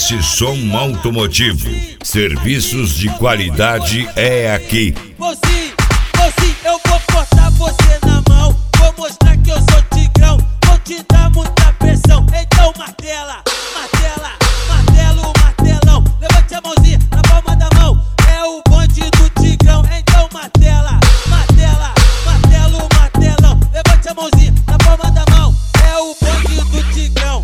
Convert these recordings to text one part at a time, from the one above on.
LS Som Automotivo. Serviços de qualidade é aqui. Mocinho, eu vou cortar você na mão. Vou mostrar que eu sou tigrão. Vou te dar muita pressão. Então martela, martela, martelo, martelão. Levante a mãozinha na palma da mão. É o bonde do tigrão. Então martela, martela, martelo, martelão. Levante a mãozinha na palma da mão. É o bonde do tigrão.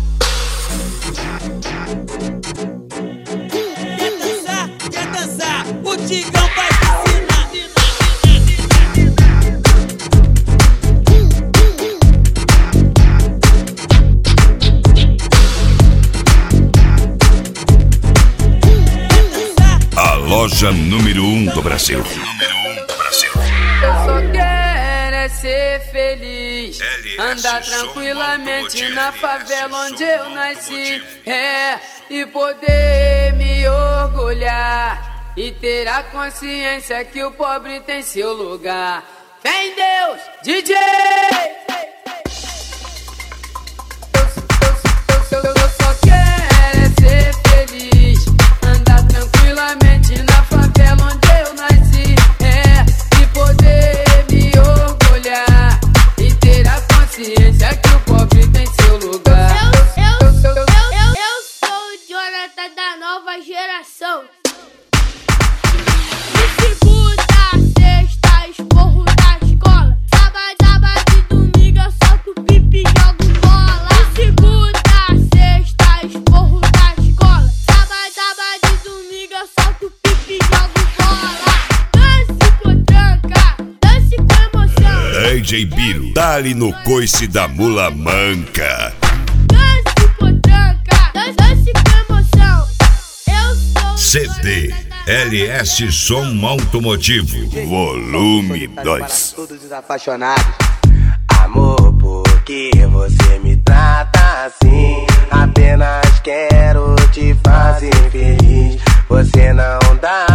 Quer dançar? O tigrão vai te ensinar. A loja número 1 do Brasil. Eu só quero é ser feliz, andar tranquilamente na favela onde eu nasci, e poder me orgulhar e ter a consciência que o pobre tem seu lugar. Fé em Deus, DJ! Eu só quero é ser feliz, andar tranquilamente na favela onde eu nasci, e poder me orgulhar e ter a consciência que o pobre tem seu lugar. Eu sou o Jonathan da nova geração. De segunda a sexta, esporro da escola. Sábado e domingo eu solto pipi e jogo bola. De segunda a sexta, esporro da escola. Sábado e domingo eu solto pipi e jogo bola. Dance com tranca, dance com emoção. DJ Biro, dá-lhe no coice da mula manca. Dance com tranca, dance com emoção. Eu sou CD LS Som Automotivo, volume 2. Todos os apaixonados. Amor, por que você me trata assim? Apenas quero te fazer feliz. Você não dá